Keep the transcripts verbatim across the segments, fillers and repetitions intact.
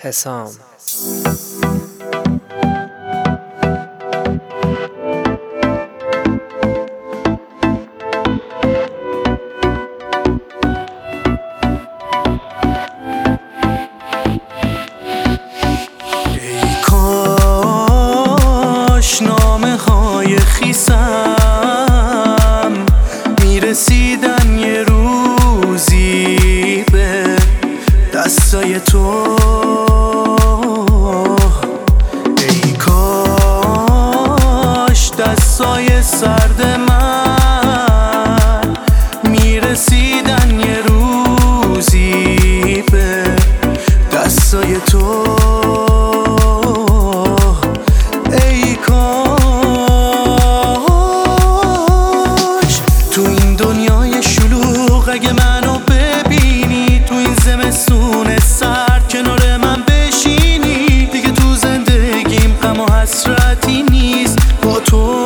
حسام. نامه های خیسم میرسیدن یه روزی به دستای تو. ای کاش دستای سرد من میرسیدن یه روزی به دستای تو. اگه منو ببینی تو این زمستون سرد کنار من بشینی، دیگه تو زندگیم غم و حسرتی نیست با تو.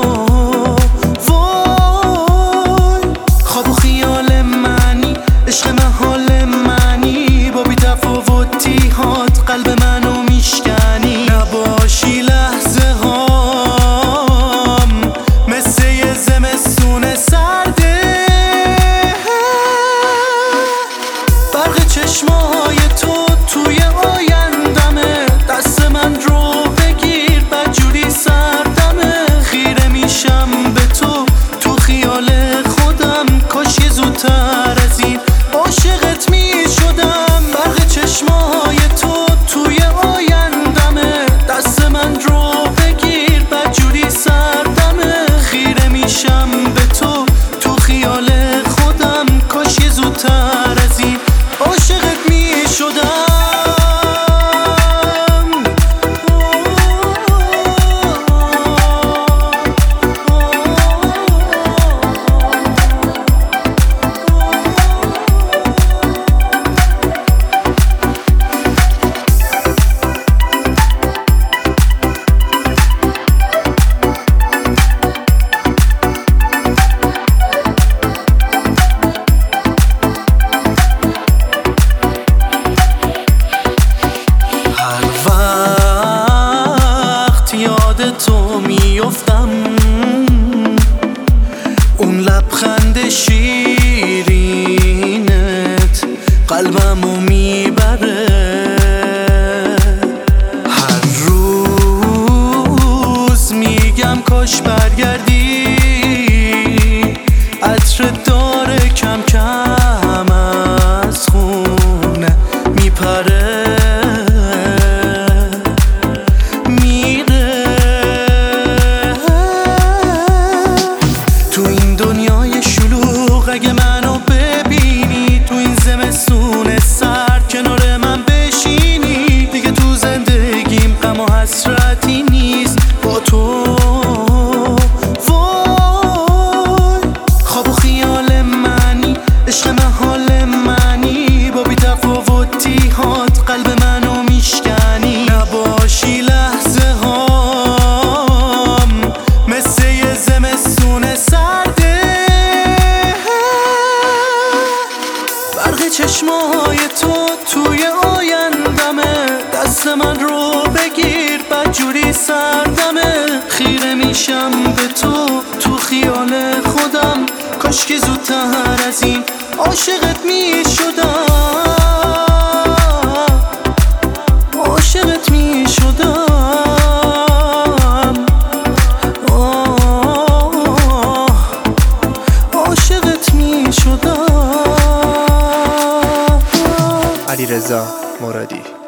وای خواب و خیال منی، عشق محال منی، با بی تفاوتی هات قلب منو میشکنی. نباشی لحظه هام مثل یه زمستون سرده، چشمای تو توی آیندمه، دست من رو بگیر بدجوری سردمه. خیره میشم به تو تو خیال خودم، کاش یه زودتر از این عاشقت میشدم. برق چشمای تو توی آیندمه، دست من رو بگیر بدجوری سردمه. خیره میشم به تو تو خیال خودم، کاش یه زودتر از این عاشقت می شدم. یاد تو میافتم، اون لبخند شیرینت قلبمو میبره. هر روز میگم کاش برگردی، عطر داره کم کم از خونه میپره. اگه منو ببینی تو این زمستون سرد کنار من بشینی، دیگه تو زندگیم غم و حسرتی نیست با تو. وای خواب و خیال منی، عشق محال منی، با بی تفاوتی هات قلب منو میشکنی. نباشی لحظه هام مثل یه زمستون سرده، چشمای تو توی آیندمه، دست من رو بگیر بدجوری سردمه. خیره میشم به تو تو خیال خودم، کاش که زودتر از این عاشقت میشدم. عاشقت میشدم. عاشقت میشدم. علیرضا مرادی.